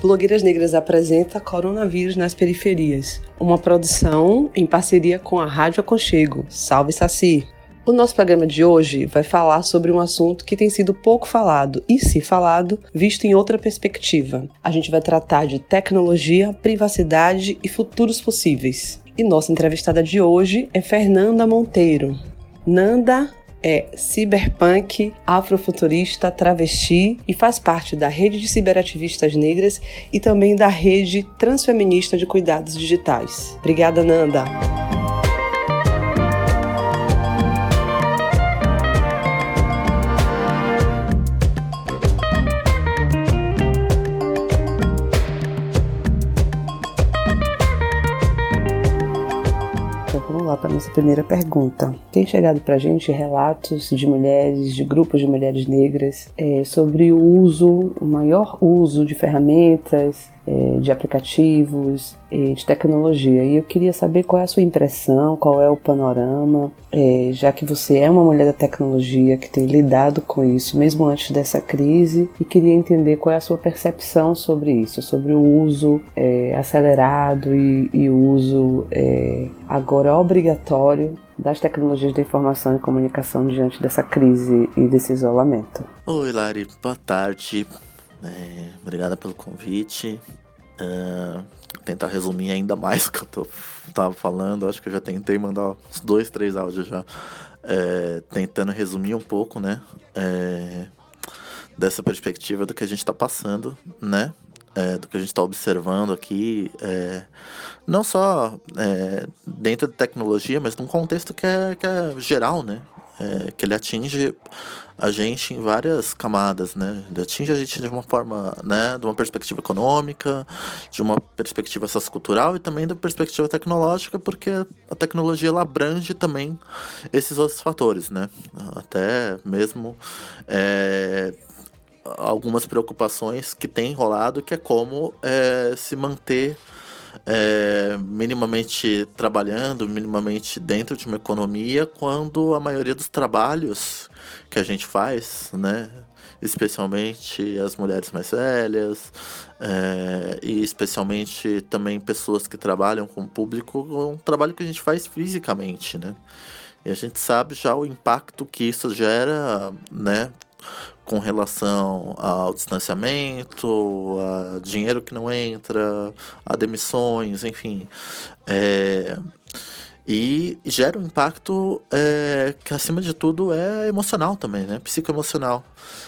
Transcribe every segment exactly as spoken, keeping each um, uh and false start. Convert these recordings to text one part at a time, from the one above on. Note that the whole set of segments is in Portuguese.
Blogueiras Negras apresenta Coronavírus nas Periferias, uma produção em parceria com a Rádio Aconchego. Salve, Saci! O nosso programa de hoje vai falar sobre um assunto que tem sido pouco falado e, se falado, visto em outra perspectiva. A gente vai tratar de tecnologia, privacidade e futuros possíveis. E nossa entrevistada de hoje é Fernanda Monteiro. Nanda é ciberpunk, afrofuturista, travesti e faz parte da rede de ciberativistas negras e também da rede transfeminista de cuidados digitais. Obrigada, Nanda! Vamos lá para a nossa primeira pergunta. Tem chegado para a gente relatos de mulheres, de grupos de mulheres negras, é, sobre o uso, o maior uso de ferramentas, é, de aplicativos, é, de tecnologia. E eu queria saber qual é a sua impressão, qual é o panorama, é, já que você é uma mulher da tecnologia que tem lidado com isso, mesmo antes dessa crise, e queria entender qual é a sua percepção sobre isso, sobre o uso é, acelerado e, e o uso é, agora obrigatório das tecnologias da informação e comunicação diante dessa crise e desse isolamento. Oi, Lari, boa tarde. É, obrigada pelo convite. Uh, tentar resumir ainda mais o que eu tô, tava falando. Acho que eu já tentei mandar uns dois, três áudios já, é, tentando resumir um pouco, né, é, dessa perspectiva do que a gente está passando, né, é, do que a gente está observando aqui, é, não só é, dentro da tecnologia, mas num contexto que é, que é geral, né, é, que ele atinge a gente em várias camadas, né? Ele atinge a gente de uma forma, né, de uma perspectiva econômica, de uma perspectiva sociocultural e também da perspectiva tecnológica, porque a tecnologia ela abrange também esses outros fatores, né? Até mesmo é, algumas preocupações que têm rolado, que é como é, se manter É, minimamente trabalhando, minimamente dentro de uma economia, quando a maioria dos trabalhos que a gente faz, né, especialmente as mulheres mais velhas, é, e especialmente também pessoas que trabalham com o público, é um trabalho que a gente faz fisicamente, né, e a gente sabe já o impacto que isso gera, né, com relação ao distanciamento, a dinheiro que não entra, a demissões, enfim. É, e gera um impacto é, que, acima de tudo, é emocional também, né? Psicoemocional.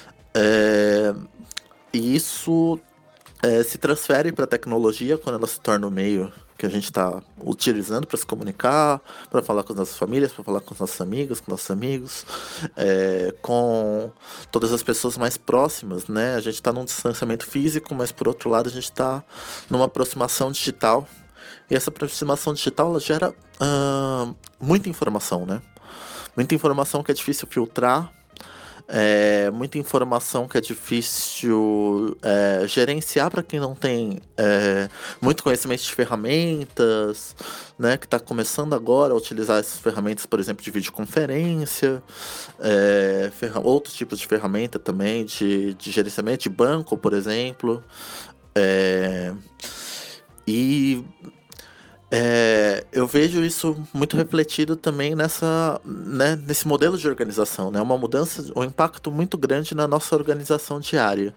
É, e isso é, se transfere para a tecnologia quando ela se torna o meio que a gente está utilizando para se comunicar, para falar com as nossas famílias, para falar com os nossos amigos, com nossos amigos, é, com todas as pessoas mais próximas, né? A gente está num distanciamento físico, mas por outro lado a gente está numa aproximação digital. E essa aproximação digital ela gera uh, muita informação, né? Muita informação que é difícil filtrar. É, muita informação que é difícil é, gerenciar para quem não tem é, muito conhecimento de ferramentas, né, que está começando agora a utilizar essas ferramentas, por exemplo, de videoconferência, é, ferra- outros tipos de ferramenta também, de, de gerenciamento de banco, por exemplo. É, e É, eu vejo isso muito refletido também nessa, né, nesse modelo de organização, né? Uma mudança, um impacto muito grande na nossa organização diária.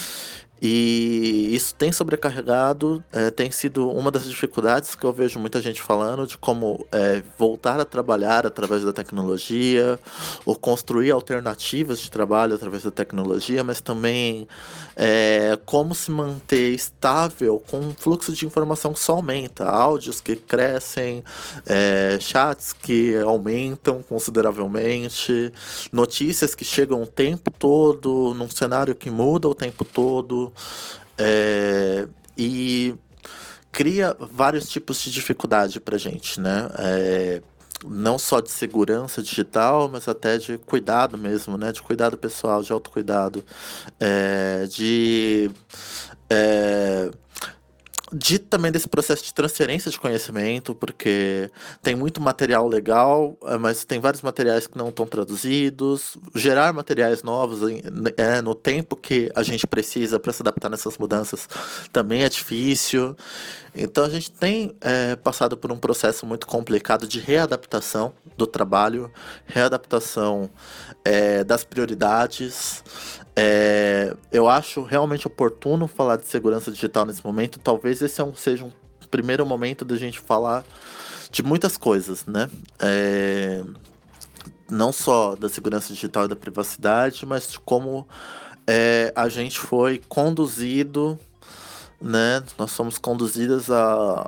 E isso tem sobrecarregado, é, tem sido uma das dificuldades que eu vejo muita gente falando de como é, voltar a trabalhar através da tecnologia, ou construir alternativas de trabalho através da tecnologia, mas também é, como se manter estável com um fluxo de informação que só aumenta, áudios que crescem, é, chats que aumentam consideravelmente, notícias que chegam o tempo todo, num cenário que muda o tempo todo. É, e cria vários tipos de dificuldade pra gente, né? É, não só de segurança digital, mas até de cuidado mesmo, né? De cuidado pessoal, de autocuidado, é, de é, de também desse processo de transferência de conhecimento, porque tem muito material legal, eh, mas tem vários materiais que não estão traduzidos. Gerar materiais novos em- é, no tempo que a gente precisa para se adaptar nessas mudanças também é difícil. Então a gente tem eh, passado por um processo muito complicado de readaptação do trabalho, readaptação eh, das prioridades. É, eu acho realmente oportuno falar de segurança digital nesse momento. Talvez esse é um- seja um primeiro momento da gente falar de muitas coisas, né? É, não só da segurança digital e da privacidade, mas de como é, a gente foi conduzido, né? Nós somos conduzidas a,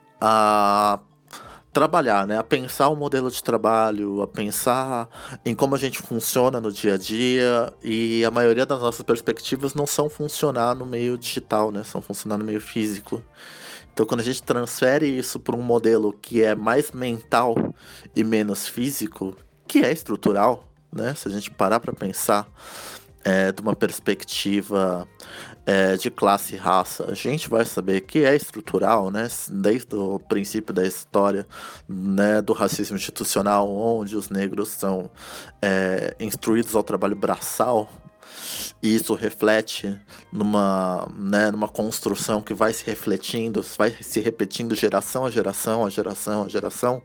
a trabalhar, né? A pensar o modelo de trabalho, a pensar em como a gente funciona no dia a dia, e a maioria das nossas perspectivas não são funcionar no meio digital, né? São funcionar no meio físico. Então, quando a gente transfere isso para um modelo que é mais mental e menos físico, que é estrutural, né? Se a gente parar para pensar é, de uma perspectiva é, de classe e raça, a gente vai saber que é estrutural, né? Desde o princípio da história, né, do racismo institucional, onde os negros são é, instruídos ao trabalho braçal, e isso reflete numa, né, numa construção que vai se refletindo, vai se repetindo geração a geração, a geração a geração.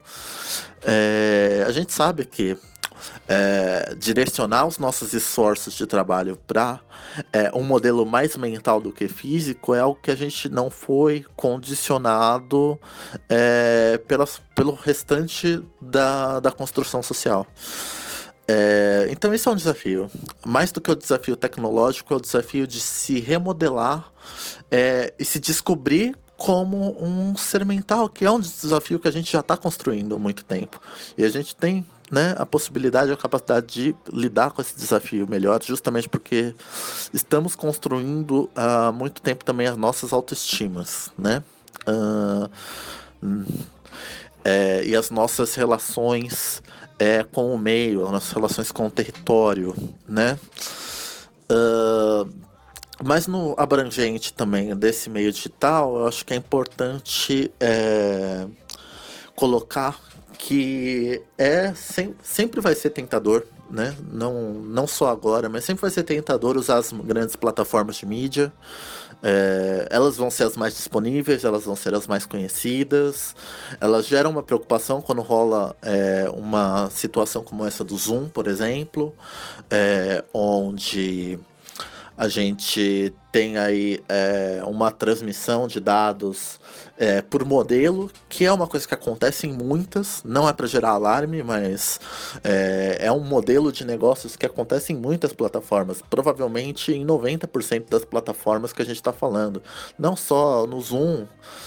É, a gente sabe que é, direcionar os nossos esforços de trabalho para é, um modelo mais mental do que físico é algo que a gente não foi condicionado é, pelas, pelo restante da, da construção social. É, então esse é um desafio. Mais do que o desafio tecnológico, é o desafio de se remodelar é, e se descobrir como um ser mental, que é um desafio que a gente já está construindo há muito tempo. E a gente tem, né, a possibilidade e a capacidade de lidar com esse desafio melhor, justamente porque estamos construindo há muito tempo também as nossas autoestimas, né? Ah, hum, é, e as nossas relações é, com o meio, as nossas relações com o território, né? Ah, mas no abrangente também desse meio digital, eu acho que é importante é, colocar que é sem, sempre vai ser tentador, né? Não, não só agora, mas sempre vai ser tentador usar as grandes plataformas de mídia. É, elas vão ser as mais disponíveis, elas vão ser as mais conhecidas. Elas geram uma preocupação quando rola é, uma situação como essa do Zoom, por exemplo, é, onde a gente tem aí é, uma transmissão de dados é, por modelo, que é uma coisa que acontece em muitas, não é para gerar alarme, mas é, é um modelo de negócios que acontece em muitas plataformas, provavelmente em noventa por cento das plataformas que a gente está falando. Não só no Zoom,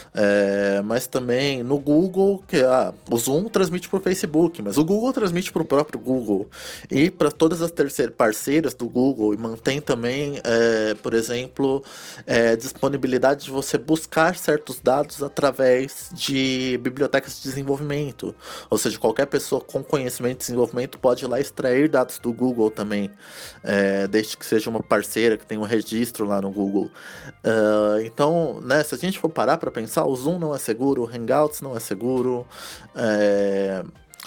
é, mas também no Google, que ah, o Zoom transmite para o Facebook, mas o Google transmite para o próprio Google e para todas as terceiras parceiras do Google, e mantém também, é, por exemplo, é, disponibilidade de você buscar certos dados através de bibliotecas de desenvolvimento. Ou seja, qualquer pessoa com conhecimento de desenvolvimento pode ir lá extrair dados do Google também, é, desde que seja uma parceira que tenha um registro lá no Google. Uh, então, né, se a gente for parar para pensar, o Zoom não é seguro, o Hangouts não é seguro, é,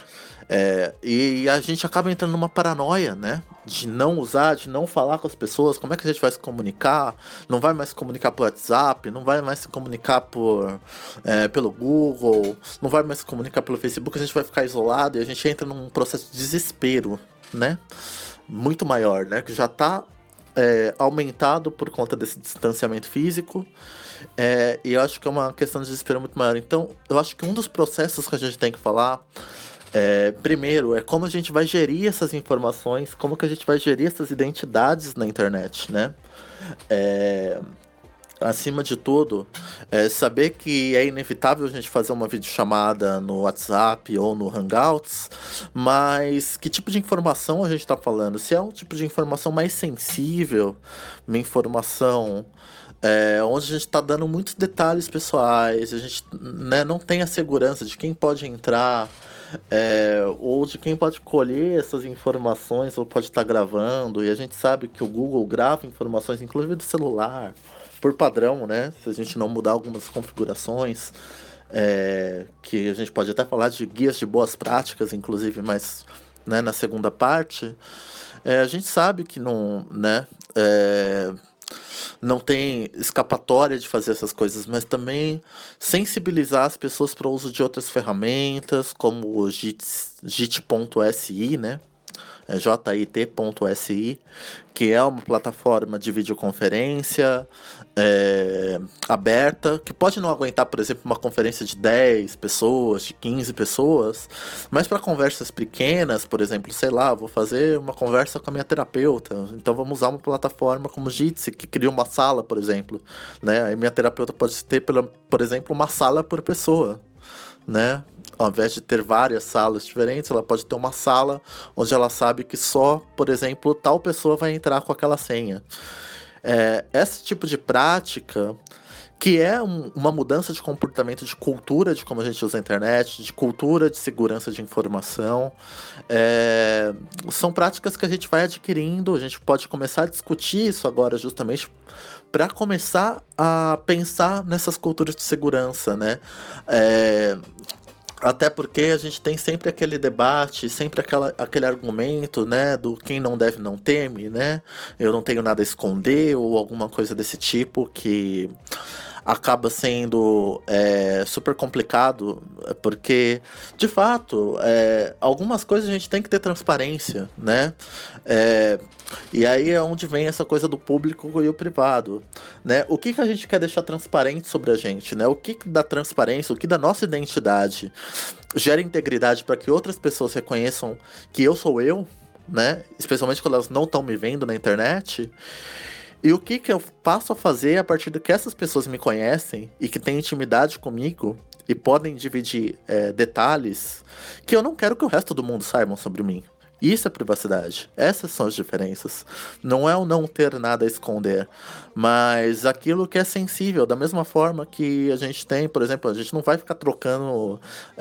é, e a gente acaba entrando numa paranoia, né? De não usar, de não falar com as pessoas. Como é que a gente vai se comunicar? Não vai mais se comunicar por WhatsApp, não vai mais se comunicar por, é, pelo Google, não vai mais se comunicar pelo Facebook. A gente vai ficar isolado e a gente entra num processo de desespero, né? Muito maior, né? Que já está é, aumentado por conta desse distanciamento físico. É, e eu acho que é uma questão de desespero muito maior. Então, eu acho que um dos processos que a gente tem que falar é, primeiro, é como a gente vai gerir essas informações, como que a gente vai gerir essas identidades na internet, né? É, acima de tudo, é saber que é inevitável a gente fazer uma videochamada no WhatsApp ou no Hangouts, mas que tipo de informação a gente está falando? Se é um tipo de informação mais sensível, uma informação é, onde a gente está dando muitos detalhes pessoais, a gente, né, não tem a segurança de quem pode entrar, é, ou de quem pode colher essas informações ou pode estar gravando, e a gente sabe que o Google grava informações, inclusive do celular, por padrão, né? Se a gente não mudar algumas configurações, é, que a gente pode até falar de guias de boas práticas, inclusive, mas, né, na segunda parte, é, a gente sabe que não, né, é, não tem escapatória de fazer essas coisas, mas também sensibilizar as pessoas para o uso de outras ferramentas, como o jit ponto s i, né? É jit ponto s i, que é uma plataforma de videoconferência é, aberta, que pode não aguentar, por exemplo, uma conferência de dez pessoas, de quinze pessoas, mas para conversas pequenas, por exemplo, sei lá, vou fazer uma conversa com a minha terapeuta, então vamos usar uma plataforma como o Jitsi, que cria uma sala, por exemplo, né? Aí minha terapeuta pode ter, por exemplo, uma sala por pessoa, né? Ao invés de ter várias salas diferentes, ela pode ter uma sala onde ela sabe que só, por exemplo, tal pessoa vai entrar com aquela senha. É, esse tipo de prática, que é um, uma mudança de comportamento, de cultura de como a gente usa a internet, de cultura de segurança de informação, é, são práticas que a gente vai adquirindo, a gente pode começar a discutir isso agora justamente para começar a pensar nessas culturas de segurança, né? É, até porque a gente tem sempre aquele debate, sempre aquela, aquele argumento, né, do quem não deve não teme, né? Eu não tenho nada a esconder ou alguma coisa desse tipo que acaba sendo é, super complicado, porque, de fato, é, algumas coisas a gente tem que ter transparência, né? É, e aí é onde vem essa coisa do público e o privado, né? O que, que a gente quer deixar transparente sobre a gente, né? O que, que dá transparência, o que da nossa identidade gera integridade para que outras pessoas reconheçam que eu sou eu, né? Especialmente quando elas não estão me vendo na internet. E o que, que eu passo a fazer a partir do que essas pessoas me conhecem e que têm intimidade comigo e podem dividir é, detalhes que eu não quero que o resto do mundo saibam sobre mim. Isso é privacidade. Essas são as diferenças. Não é o não ter nada a esconder, mas aquilo que é sensível. Da mesma forma que a gente tem, por exemplo, a gente não vai ficar trocando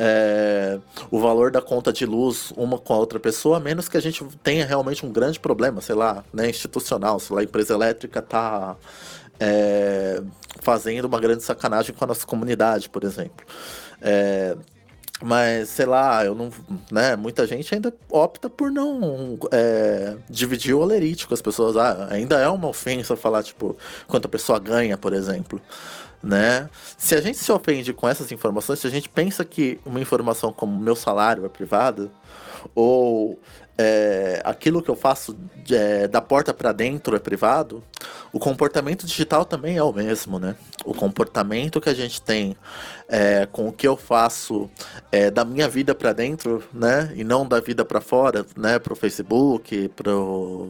é, o valor da conta de luz uma com a outra pessoa, a menos que a gente tenha realmente um grande problema, sei lá, né, institucional. Sei lá, a empresa elétrica está é, fazendo uma grande sacanagem com a nossa comunidade, por exemplo. É, Mas, sei lá, eu não, né, muita gente ainda opta por não é, dividir o olerite com as pessoas. Ah, ainda é uma ofensa falar, tipo, quanto a pessoa ganha, por exemplo, né? Se a gente se ofende com essas informações, se a gente pensa que uma informação como meu salário é privada, ou é, aquilo que eu faço é, da porta para dentro é privado, o comportamento digital também é o mesmo, né? O comportamento que a gente tem é, com o que eu faço é, da minha vida para dentro, né? E não da vida para fora, né? Pro Facebook, pro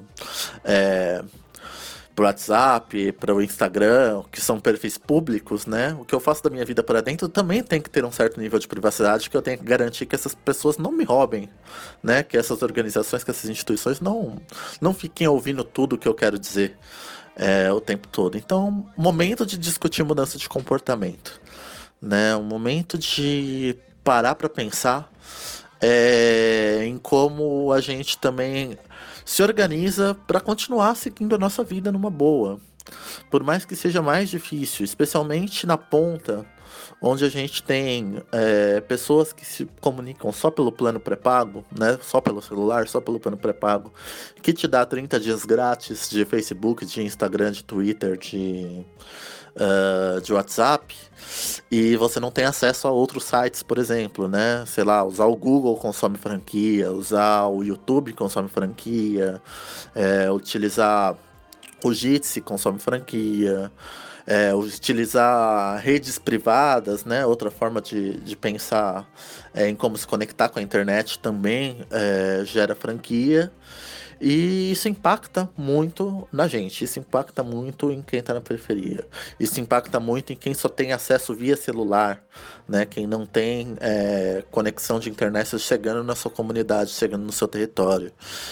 é, pro WhatsApp, para o Instagram, que são perfis públicos, né? O que eu faço da minha vida para dentro também tem que ter um certo nível de privacidade, que eu tenho que garantir que essas pessoas não me roubem, né? Que essas organizações, que essas instituições não, não fiquem ouvindo tudo o que eu quero dizer é, o tempo todo. Então, momento de discutir mudança de comportamento, né? Um momento de parar para pensar é, em como a gente também se organiza para continuar seguindo a nossa vida numa boa. Por mais que seja mais difícil, especialmente na ponta, onde a gente tem é, pessoas que se comunicam só pelo plano pré-pago, né? Só pelo celular, só pelo plano pré-pago, que te dá trinta dias grátis de Facebook, de Instagram, de Twitter, de, uh, de WhatsApp, e você não tem acesso a outros sites, por exemplo, né? Sei lá, usar o Google consome franquia, usar o YouTube consome franquia, é, utilizar o Jitsi consome franquia, é, utilizar redes privadas, né? Outra forma de, de pensar é, em como se conectar com a internet também é, gera franquia. E isso impacta muito na gente, isso impacta muito em quem está na periferia, isso impacta muito em quem só tem acesso via celular, né? Quem não tem é, conexão de internet chegando na sua comunidade, chegando no seu território.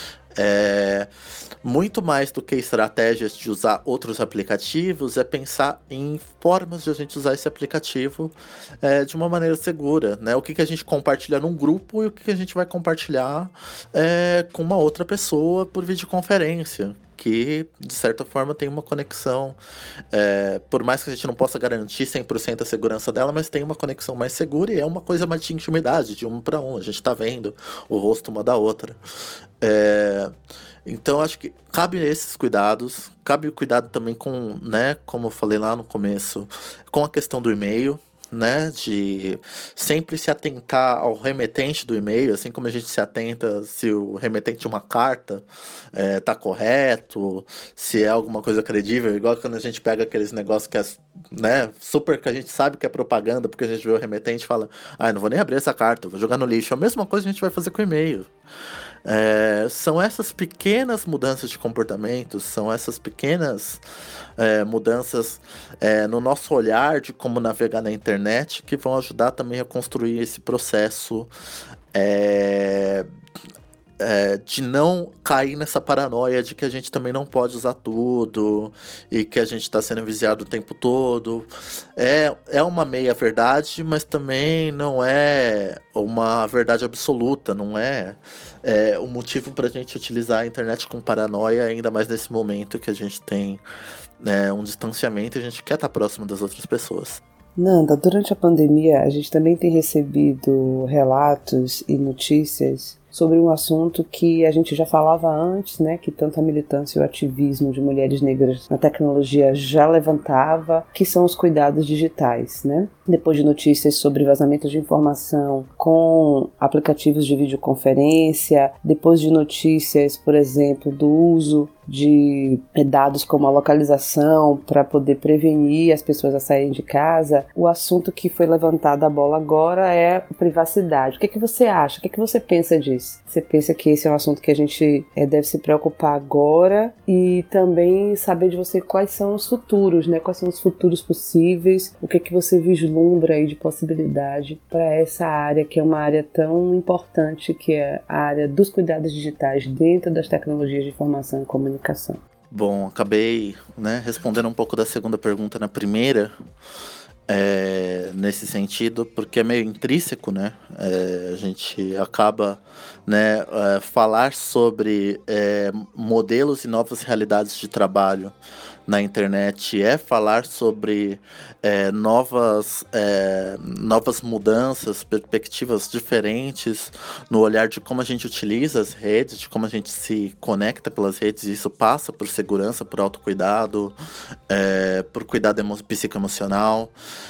É, muito mais do que estratégias de usar outros aplicativos, é pensar em formas de a gente usar esse aplicativo é, de uma maneira segura, né? O que, que a gente compartilha num grupo e o que, que a gente vai compartilhar é, com uma outra pessoa por videoconferência, que, de certa forma, tem uma conexão, é, por mais que a gente não possa garantir cem por cento a segurança dela, mas tem uma conexão mais segura e é uma coisa mais de intimidade, de um para um, a gente está vendo o rosto uma da outra. É, então, acho que cabe esses cuidados, cabe o cuidado também com, né, como eu falei lá no começo, com a questão do e-mail, né, de sempre se atentar ao remetente do e-mail, assim como a gente se atenta se o remetente de uma carta é, tá correto, se é alguma coisa credível, igual quando a gente pega aqueles negócios que é, né, super, que a gente sabe que é propaganda, porque a gente vê o remetente e fala, ah, não vou nem abrir essa carta, vou jogar no lixo. A mesma coisa a gente vai fazer com o e-mail. É, são essas pequenas mudanças de comportamento, são essas pequenas é, mudanças é, no nosso olhar de como navegar na internet que vão ajudar também a construir esse processo é, é, de não cair nessa paranoia de que a gente também não pode usar tudo e que a gente está sendo vigiado o tempo todo. É, é uma meia verdade, mas também não é uma verdade absoluta, não é, é um motivo para a gente utilizar a internet com paranoia, ainda mais nesse momento que a gente tem, né, um distanciamento e a gente quer estar próximo das outras pessoas. Nanda, durante a pandemia a gente também tem recebido relatos e notícias sobre um assunto que a gente já falava antes, né, que tanto a militância e o ativismo de mulheres negras na tecnologia já levantava, que são os cuidados digitais, né? Depois de notícias sobre vazamento de informação com aplicativos de videoconferência, depois de notícias, por exemplo, do uso de dados como a localização para poder prevenir as pessoas a saírem de casa, o assunto que foi levantado a bola agora é privacidade. O que é que você acha? O que é que você pensa disso? Você pensa que esse é um assunto que a gente é, deve se preocupar agora e também saber de você quais são os futuros, né? Quais são os futuros possíveis, o que é que você vislumbra aí de possibilidade para essa área que é uma área tão importante, que é a área dos cuidados digitais dentro das tecnologias de informação e comunicação. Bom, acabei, né, respondendo um pouco da segunda pergunta na primeira, é, nesse sentido, porque é meio intrínseco, né? É, a gente acaba, né, é, falar sobre é, modelos e novas realidades de trabalho na internet é falar sobre é, novas, é, novas mudanças, perspectivas diferentes no olhar de como a gente utiliza as redes, de como a gente se conecta pelas redes. Isso passa por segurança, por autocuidado, é, por cuidado emo- psicoemocional,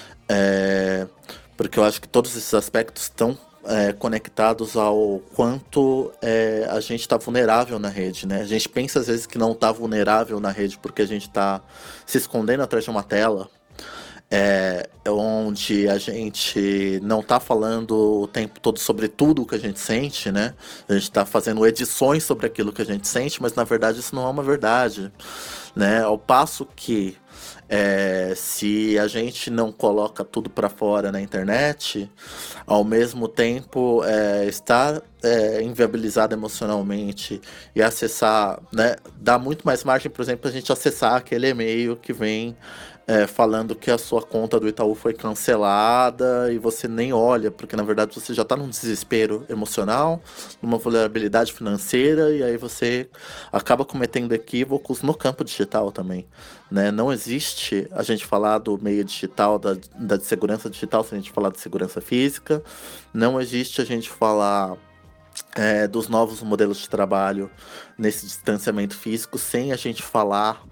é, porque eu acho que todos esses aspectos estão É, conectados ao quanto é, a gente está vulnerável na rede, né? A gente pensa às vezes que não está vulnerável na rede porque a gente está se escondendo atrás de uma tela, é, onde a gente não está falando o tempo todo sobre tudo o que a gente sente, né? A gente está fazendo edições sobre aquilo que a gente sente, mas na verdade isso não é uma verdade, né? Ao passo que É, se a gente não coloca tudo para fora na internet, ao mesmo tempo é, estar é, inviabilizado emocionalmente e acessar, né, dá muito mais margem, por exemplo, a gente acessar aquele e-mail que vem é, falando que a sua conta do Itaú foi cancelada e você nem olha, porque na verdade você já está num desespero emocional, numa vulnerabilidade financeira, e aí você acaba cometendo equívocos no campo digital também, né? Não existe a gente falar do meio digital, da, da segurança digital, se a gente falar de segurança física, não existe a gente falar é, dos novos modelos de trabalho nesse distanciamento físico sem a gente falar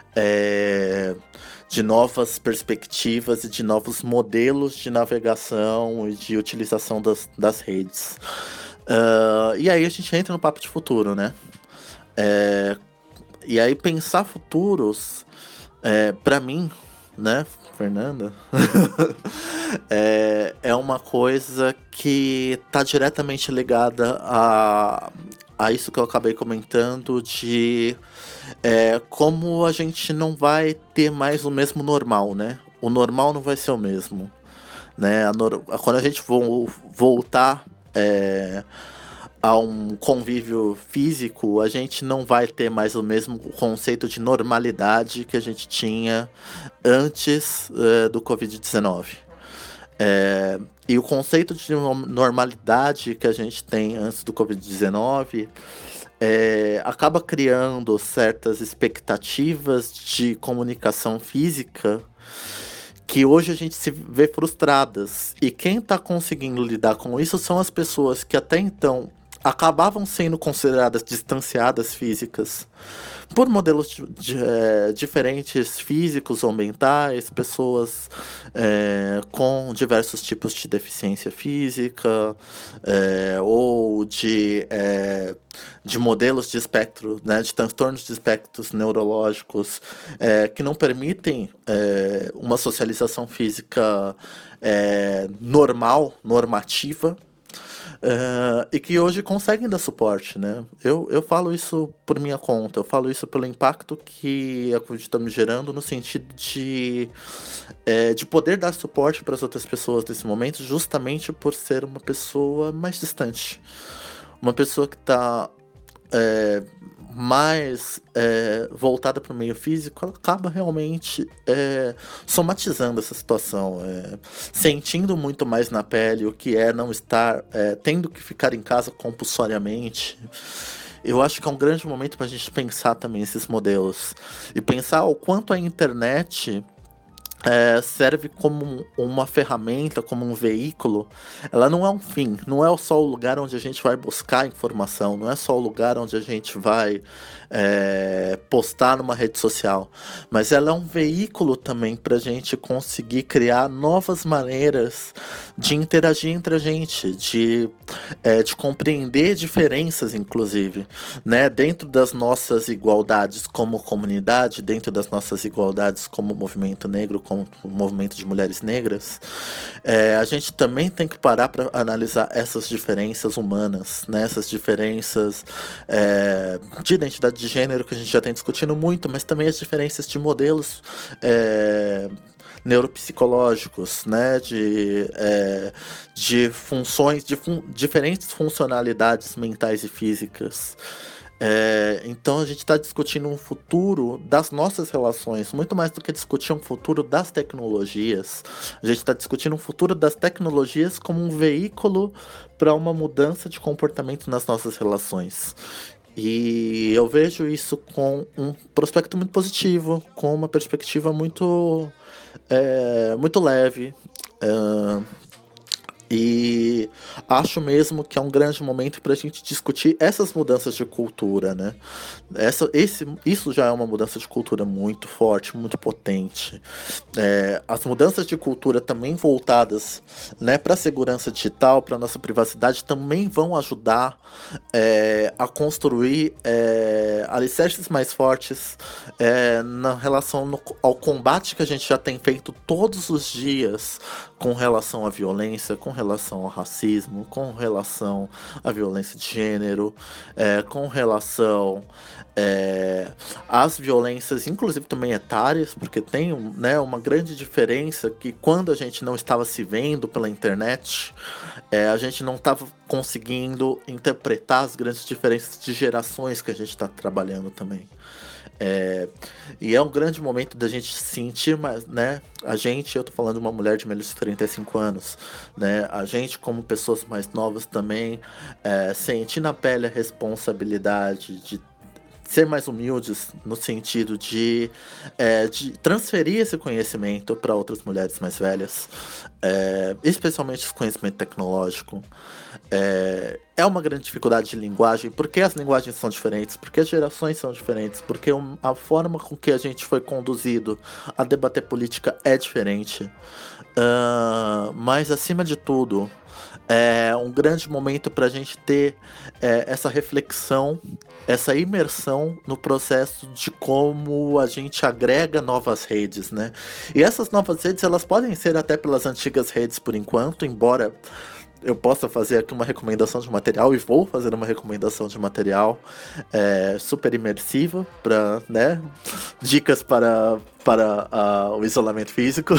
é, de novas perspectivas e de novos modelos de navegação e de utilização das, das redes. Uh, e aí a gente entra no papo de futuro, né? É, e aí pensar futuros, é, para mim, né, Fernanda, é, é uma coisa que está diretamente ligada a, a isso que eu acabei comentando de é, como a gente não vai ter mais o mesmo normal, né? O normal não vai ser o mesmo, né? A nor- quando a gente vo- voltar é, a um convívio físico, a gente não vai ter mais o mesmo conceito de normalidade que a gente tinha antes é, do covid dezenove. É, e o conceito de normalidade que a gente tem antes do covid dezenove é, acaba criando certas expectativas de comunicação física que hoje a gente se vê frustradas. E quem está conseguindo lidar com isso são as pessoas que até então acabavam sendo consideradas distanciadas físicas por modelos de, de, é, diferentes físicos ou mentais, pessoas é, com diversos tipos de deficiência física é, ou de, é, de modelos de espectro, né, de transtornos de espectros neurológicos é, que não permitem é, uma socialização física é, normal, normativa. Uh, e que hoje conseguem dar suporte, né? Eu, eu falo isso por minha conta, eu falo isso pelo impacto que a Covid está me gerando no sentido de, é, de poder dar suporte para as outras pessoas nesse momento, justamente por ser uma pessoa mais distante. Uma pessoa que está é, mais é, voltada para o meio físico, ela acaba realmente é, somatizando essa situação, é, sentindo muito mais na pele o que é não estar, é, tendo que ficar em casa compulsoriamente. Eu acho que é um grande momento para a gente pensar também esses modelos e pensar o quanto a internet É, serve como uma ferramenta, como um veículo. Ela não é um fim, não é só o lugar onde a gente vai buscar informação, não é só o lugar onde a gente vai é, postar numa rede social, mas ela é um veículo também para a gente conseguir criar novas maneiras de interagir entre a gente, de, é, de compreender diferenças, inclusive, né? Dentro das nossas igualdades como comunidade, dentro das nossas igualdades como movimento negro, como o movimento de mulheres negras, é, a gente também tem que parar para analisar essas diferenças humanas, né? Essas diferenças é, de identidade de gênero que a gente já tem discutindo muito, mas também as diferenças de modelos é, neuropsicológicos, né? De, é, de funções, de fun- diferentes funcionalidades mentais e físicas. É, então a gente está discutindo um futuro das nossas relações, muito mais do que discutir um futuro das tecnologias. A gente está discutindo um futuro das tecnologias como um veículo para uma mudança de comportamento nas nossas relações. E eu vejo isso com um prospecto muito positivo, com uma perspectiva muito, é, muito leve. É, e acho mesmo que é um grande momento para a gente discutir essas mudanças de cultura, né? Essa, esse, isso já é uma mudança de cultura muito forte, muito potente. É, as mudanças de cultura também voltadas, né, para a segurança digital, para a nossa privacidade, também vão ajudar é, a construir é, alicerces mais fortes é, na relação no, ao combate que a gente já tem feito todos os dias com relação à violência, com relação ao racismo, com relação à violência de gênero, é, com relação é, às violências, inclusive também etárias, porque tem, né, uma grande diferença que quando a gente não estava se vendo pela internet, é, a gente não estava conseguindo interpretar as grandes diferenças de gerações que a gente está trabalhando também. É, e é um grande momento da gente sentir mais, né? A gente, eu tô falando de uma mulher de menos de trinta e cinco anos, né? A gente, como pessoas mais novas também, é, sentir na pele a responsabilidade de ser mais humildes no sentido de, é, de transferir esse conhecimento para outras mulheres mais velhas, é, especialmente esse conhecimento tecnológico. É, é uma grande dificuldade de linguagem, porque as linguagens são diferentes, porque as gerações são diferentes, porque a forma com que a gente foi conduzido a debater política é diferente. Uh, mas, acima de tudo, é um grande momento para a gente ter é, essa reflexão, essa imersão no processo de como a gente agrega novas redes, né? E essas novas redes, elas podem ser até pelas antigas redes por enquanto, embora eu possa fazer aqui uma recomendação de material, e vou fazer uma recomendação de material é, super imersiva, para, né, dicas para, para uh, o isolamento físico,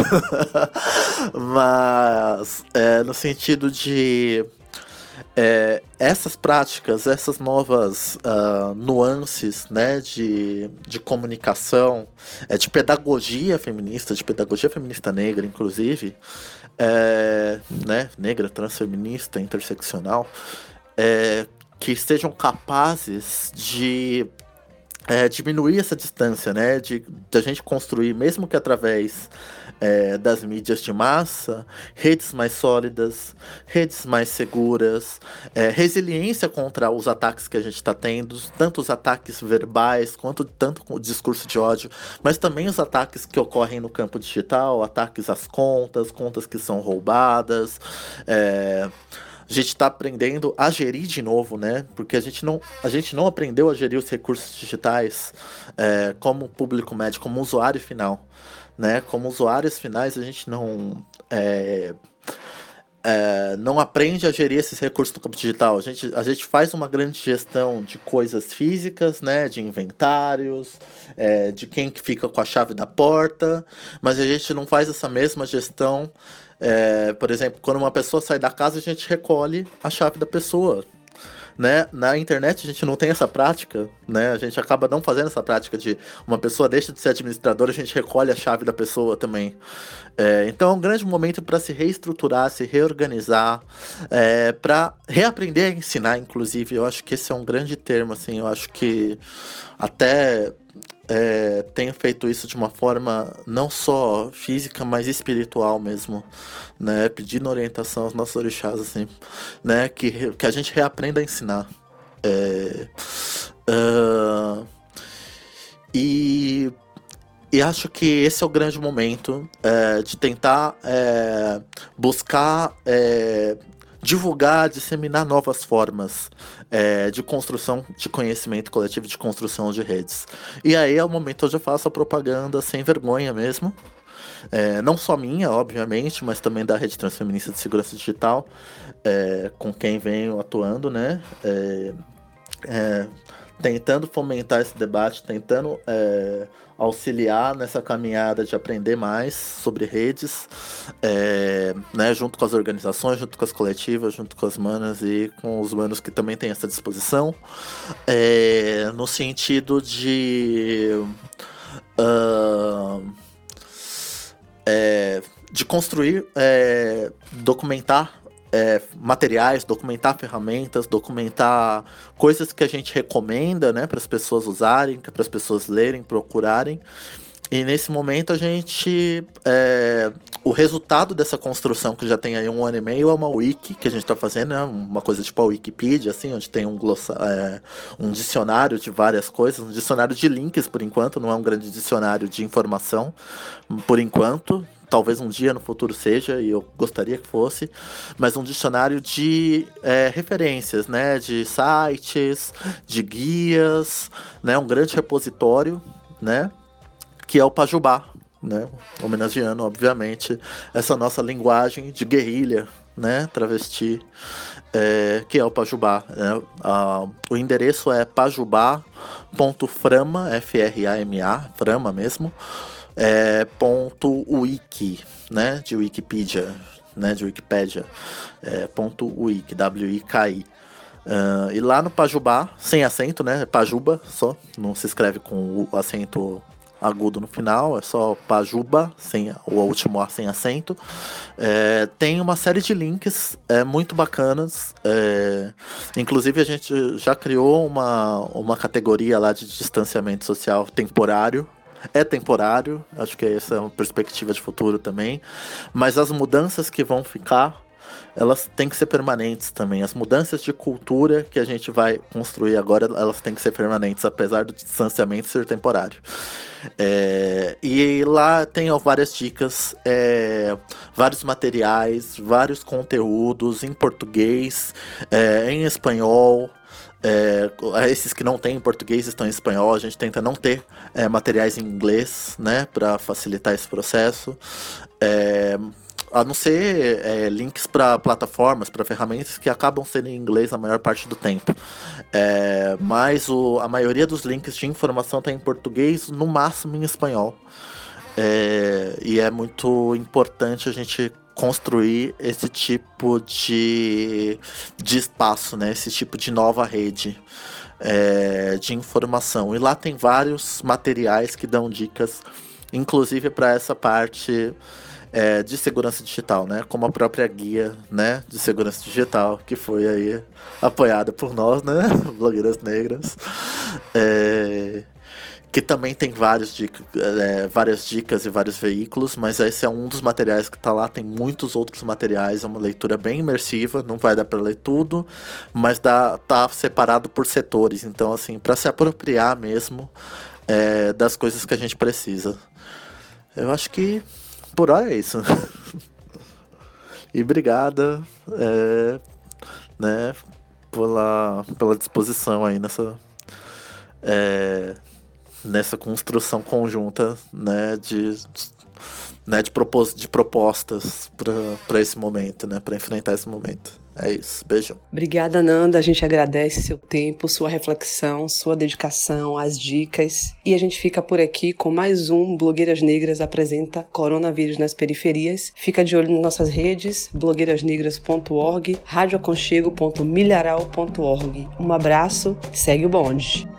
mas é, no sentido de é, essas práticas, essas novas uh, nuances, né, de, de comunicação, é, de pedagogia feminista, de pedagogia feminista negra, inclusive, é, né, negra, transfeminista, interseccional, é, que sejam capazes de é, diminuir essa distância, né? De, de a gente construir, mesmo que através é, das mídias de massa, redes mais sólidas, redes mais seguras, é, resiliência contra os ataques que a gente está tendo, tanto os ataques verbais quanto tanto o discurso de ódio, mas também os ataques que ocorrem no campo digital, ataques às contas, contas que são roubadas. É, a gente está aprendendo a gerir de novo, né? Porque a gente não, a gente não aprendeu a gerir os recursos digitais é, como público médio, como usuário final, né? Como usuários finais, a gente não é, é, não aprende a gerir esses recursos do campo digital. A gente, a gente faz uma grande gestão de coisas físicas, né? De inventários, é, de quem que fica com a chave da porta, mas a gente não faz essa mesma gestão. É, por exemplo, quando uma pessoa sai da casa, a gente recolhe a chave da pessoa, né? Na internet a gente não tem essa prática, né? A gente acaba não fazendo essa prática de uma pessoa deixa de ser administradora, a gente recolhe a chave da pessoa também. É, então é um grande momento para se reestruturar, se reorganizar, é, para reaprender a ensinar, inclusive. Eu acho que esse é um grande termo, assim. Eu acho que até é, tenho feito isso de uma forma não só física, mas espiritual mesmo, né? Pedindo orientação aos nossos orixás, assim, né? Que, que a gente reaprenda a ensinar. É, uh, e, e acho que esse é o grande momento é, de tentar é, buscar é, divulgar, disseminar novas formas é, de construção de conhecimento coletivo, de construção de redes. E aí é o momento onde eu faço a propaganda sem vergonha mesmo. É, não só minha, obviamente, mas também da Rede Transfeminista de Segurança Digital, é, com quem venho atuando, né? É, é, tentando fomentar esse debate, tentando é, auxiliar nessa caminhada de aprender mais sobre redes, é, né, junto com as organizações, junto com as coletivas, junto com as manas e com os manos que também têm essa disposição, é, no sentido de uh, é, de construir, é, documentar É, materiais, documentar ferramentas, documentar coisas que a gente recomenda, né, para as pessoas usarem, para as pessoas lerem, procurarem. E nesse momento a gente, é, o resultado dessa construção que já tem aí um ano e meio é uma wiki que a gente está fazendo, né, uma coisa tipo a Wikipedia, assim, onde tem um, glossa, é, um dicionário de várias coisas, um dicionário de links por enquanto, não é um grande dicionário de informação por enquanto. Talvez um dia no futuro seja, e eu gostaria que fosse, mas um dicionário de é, referências, né, de sites, de guias, né, um grande repositório, né, que é o Pajubá, né, homenageando, obviamente, essa nossa linguagem de guerrilha, né, travesti, é, que é o Pajubá. Né, a, o endereço é pajubá ponto frama, F R A M A, frama mesmo, É, ponto wiki, né, de Wikipedia, né, de Wikipédia, é, ponto wiki, W I K I. Uh, e lá no Pajubá, sem acento, né, Pajuba só, não se escreve com o acento agudo no final, é só Pajuba, sem, o último A sem acento. É, tem uma série de links é, muito bacanas, é, inclusive a gente já criou uma, uma categoria lá de distanciamento social temporário. É temporário, acho que essa é uma perspectiva de futuro também, mas as mudanças que vão ficar, elas têm que ser permanentes também. As mudanças de cultura que a gente vai construir agora, elas têm que ser permanentes, apesar do distanciamento ser temporário. É, e lá tem ó, várias dicas, é, vários materiais, vários conteúdos em português, é, em espanhol. É, esses que não tem em português estão em espanhol. A gente tenta não ter é, materiais em inglês, né, para facilitar esse processo, é, a não ser é, links para plataformas, para ferramentas que acabam sendo em inglês na maior parte do tempo, é, mas o, a maioria dos links de informação está em português, no máximo em espanhol, é, e é muito importante a gente construir esse tipo de, de espaço, né? Esse tipo de nova rede é, de informação. E lá tem vários materiais que dão dicas, inclusive para essa parte é, de segurança digital, né? Como a própria guia, né, de segurança digital, que foi aí apoiada por nós, né, blogueiras negras, é, que também tem vários dica, é, várias dicas e vários veículos, mas esse é um dos materiais que está lá, tem muitos outros materiais, é uma leitura bem imersiva, não vai dar para ler tudo, mas dá, tá separado por setores, então assim, para se apropriar mesmo é, das coisas que a gente precisa. Eu acho que por hora é isso. E obrigada, é, né, pela, pela disposição aí nessa... É, nessa construção conjunta, né, de, né, de, propos, de propostas para esse momento, né, para enfrentar esse momento. É isso, beijo. Obrigada, Nanda, a gente agradece seu tempo, sua reflexão, sua dedicação, as dicas, e a gente fica por aqui com mais um Blogueiras Negras apresenta Coronavírus nas Periferias. Fica de olho nas nossas redes, blogueiras negras ponto org, radioaconchego ponto milharal ponto org. Um abraço, segue o bonde.